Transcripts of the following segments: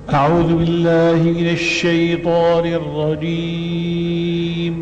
أعوذ بالله من الشيطان الرجيم.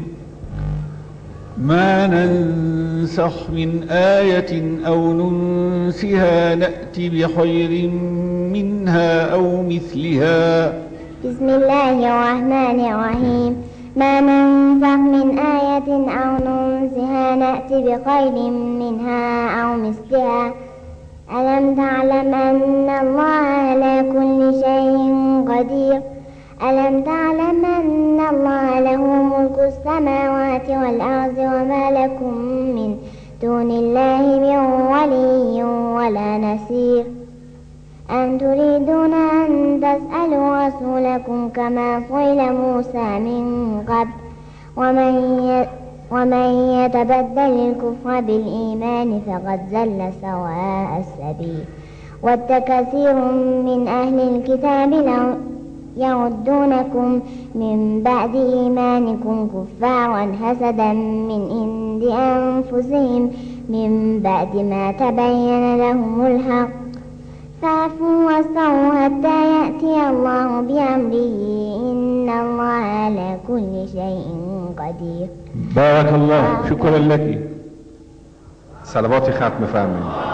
ما ننسخ من آية أو ننسها نأت بخير منها أو مثلها. بسم الله الرحمن الرحيم. ما ننسخ من آية أو ننسها نأت بخير منها أو مثلها. ألم تعلم أن الله على كل شيء قدير. ألم تعلم أن الله له ملك السماوات والأرض وما لكم من دون الله من ولي ولا نصير. أم تريدون أن تسألوا رسولكم كما سئل موسى من قبل ومن يتبدل الكفر بالإيمان فقد ضل سواء السبيل. ود كثير من أهل الكتاب لو يردونكم من بعد إيمانكم كفارا حسدا من عند أنفسهم من بعد ما تبين لهم الحق فاعفوا واصفحوا حتى يأتي الله بأمره إن الله على كل شيء قدير. بارك الله. شكرا لك. صلوات ختم فرمایید.